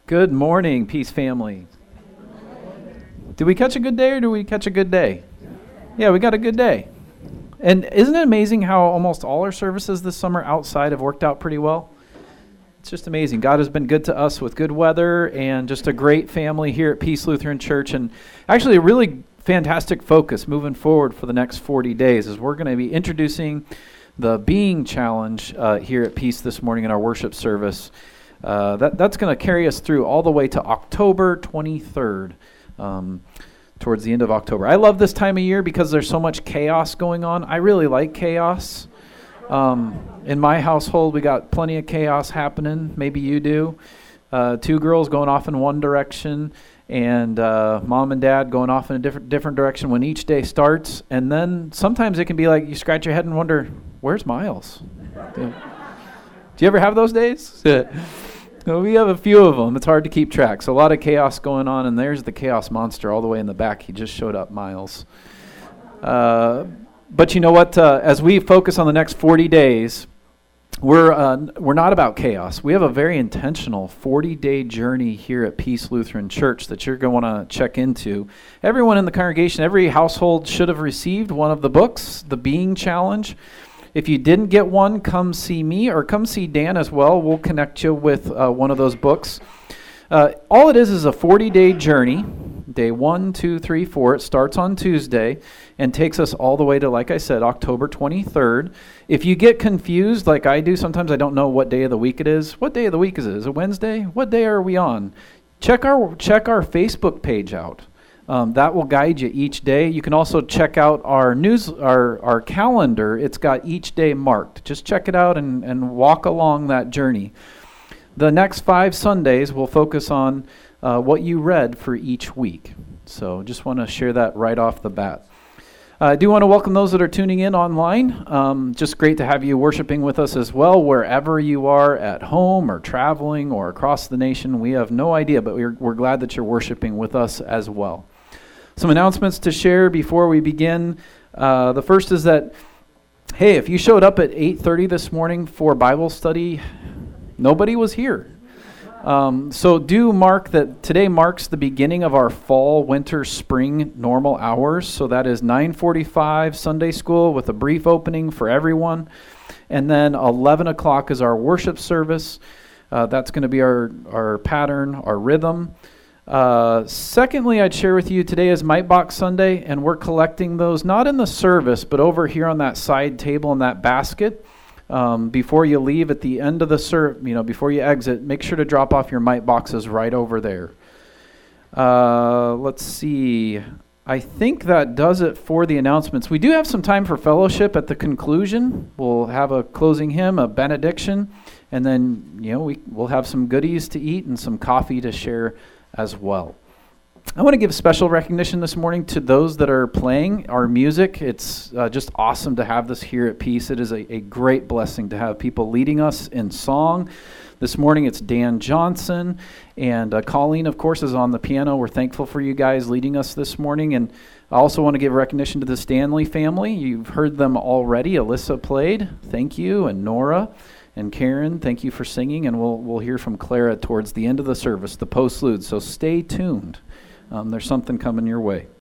Good morning, Peace family. Did we catch a good day or did we catch a good day? Yeah, we got a good day. And isn't it amazing how almost all our services this summer outside have worked out pretty well? It's just amazing. God has been good to us with good weather and just a great family here at Peace Lutheran Church. And actually a really fantastic focus moving forward for the next 40 days as we're going to be introducing the Being Challenge here at Peace this morning in our worship service. That's going to carry us through all the way to October 23rd, towards the end of October. I love this time of year because there's so much chaos going on. I really like chaos. In my household, we got plenty of chaos happening. Maybe you do. Two girls going off in one direction, and mom and dad going off in a different direction when each day starts. And then sometimes it can be like you scratch your head and wonder, where's Miles? Do you ever have those days? We have a few of them. It's hard to keep track. So a lot of chaos going on, and there's the chaos monster all the way in the back. He just showed up, Miles. But you know what? As we focus on the next 40 days, we're not about chaos. We have a very intentional 40-day journey here at Peace Lutheran Church that you're going to want to check into. Everyone in the congregation, every household should have received one of the books, The Being Challenge. If you didn't get one, come see me or come see Dan as well. We'll connect you with one of those books. All it is a 40-day journey. Day 1, 2, 3, 4. It starts on Tuesday and takes us all the way to, like I said, October 23rd. If you get confused like I do, sometimes I don't know what day of the week it is. What day of the week is it? Is it Wednesday? What day are we on? Check our Facebook page out. That will guide you each day. You can also check out our calendar. It's got each day marked. Just check it out and walk along that journey. The next 5 Sundays will focus on what you read for each week. So just want to share that right off the bat. I do want to welcome those that are tuning in online. Just great to have you worshiping with us as well, wherever you are, at home or traveling or across the nation. We have no idea, but we're glad that you're worshiping with us as well. Some announcements to share before we begin. The first is that, hey, if you showed up at 8:30 this morning for Bible study, nobody was here. So do mark that today marks the beginning of our fall, winter, spring normal hours. So that is 9:45 Sunday school with a brief opening for everyone. And then 11 o'clock is our worship service. That's going to be our pattern, our rhythm. Secondly, I'd share with you today is Mite Sunday, and we're collecting those not in the service, but over here on that side table in that basket. Before you leave at the end of the before you exit, make sure to drop off your mite boxes right over there. Let's see. I think that does it for the announcements. We do have some time for fellowship at the conclusion. We'll have a closing hymn, a benediction, and then we'll have some goodies to eat and some coffee to share as well. I want to give special recognition this morning to those that are playing our music. It's just awesome to have this here at Peace. It is a great blessing to have people leading us in song. This morning it's Dan Johnson, and Colleen, of course, is on the piano. We're thankful for you guys leading us this morning. And I also want to give recognition to the Stanley family. You've heard them already. Alyssa played. Thank you. And Nora. And Karen, thank you for singing. And we'll hear from Clara towards the end of the service, the postlude. So stay tuned. There's something coming your way.